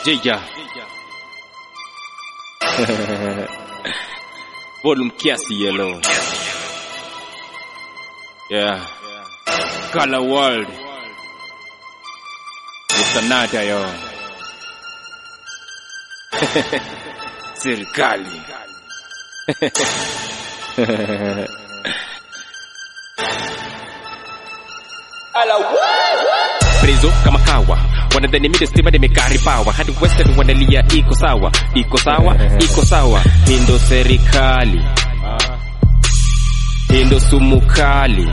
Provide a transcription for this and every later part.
Jija. Volume kiasi yellow. Yeah. Color world. It's another yo. Serikali. Prezo kama kawa wanadhani mimi stima nimekari power hadi western wanalia iko sawa iko sawa iko sawa. Hindo serikali hindo sumukali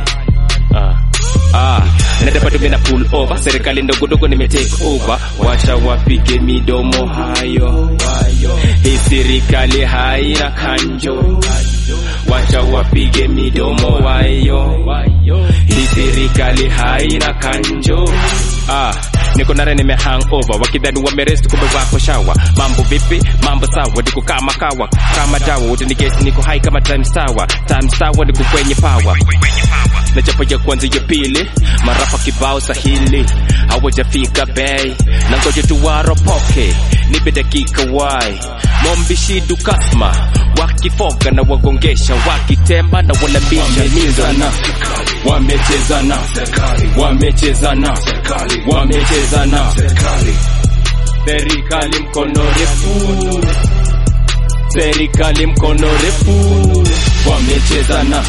nadapata mimi na pull over serikali ndogo ndogo nime take over. Wacha wapige midomo hayo hii serikali haina kanjo. Wacha wapige midomo wayo hii serikali haina kanjo. Niko nare nime hangover wakidhani wamerest kumbe wako shower. Mambo vipi mambo sawa niko kama kawa kama dawa utanigeti niko high kama time tower niko kwenye power. Na chapa ya kwanza ya pili marafa kibao sahili hawajafika bay na ngoja tu waropoke nipe dakika wai mombishidu kasma wakifoka na wagongesha wakitemba na walambisha wamechezana wamechezana serikali mkono refu serikali mkono refu wamechezana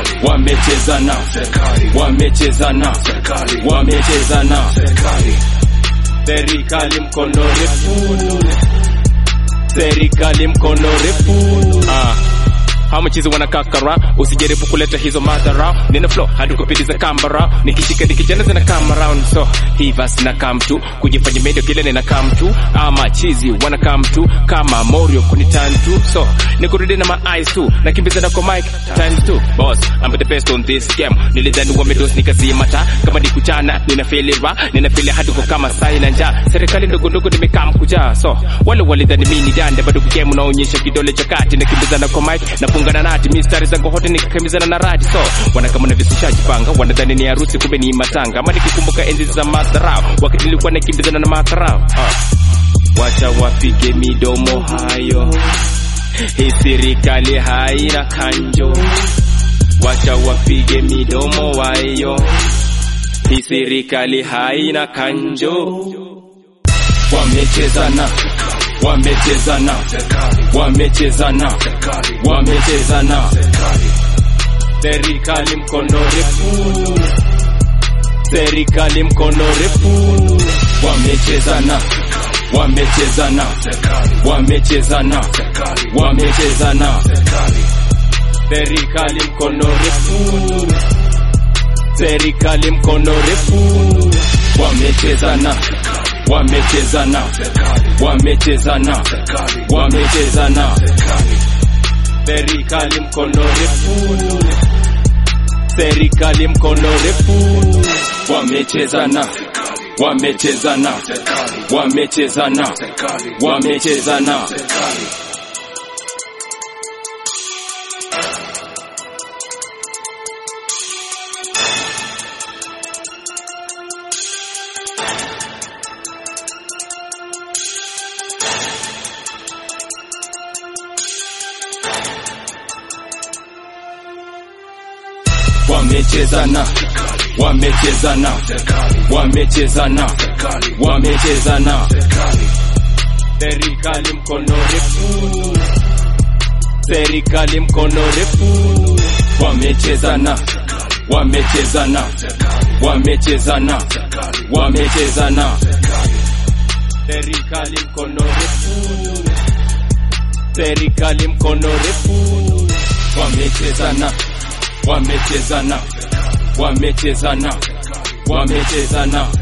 serikali mkono refu serikali mkono refu. How much is wanakakara usijaribu kuleta hizo madhara. Nina flow hadi kupitiza kamera nikishika nikijana na come around. So hii verse na come to kujifanya medio kile nina come to ama chizi wana come to kama Morio kuni time to. So nikurudi na my eyes too nakimbiza na kwa mic times 2 boss I'm the best on this game. Nilidhani wamedos nikazimata kama nikuchana nina feel hadi kwa kama sai na njaa. Serikali ndogo ndogo nimekam kuja. So wale walidhani mimi ni dande bado game unaonyesha kidole cha kati nakimbiza na kwa mic na fungana nati mistari zangu hote nikakimizana na radi. So wanakama na visishaji panga wanadhani ni harusi kumbe ni matanga. Ama nikikumbuka enzi za madharau wakati nilikuwa nakimbizana na makarao. Wacha wapige midomo hayo hii serikali haina kanjo. Wacha wapige midomo wayo hii serikali haina kanjo. Wamechezana serikali mkono refu serikali mkono refu wamechezana serikali mkono refu serikali mkono refu wamechezana serikali mkono refu serikali mkono refu wamechezana serikali mkono refu serikali mkono refu wamechezana serikali mkono refu serikali mkono refu wamechezana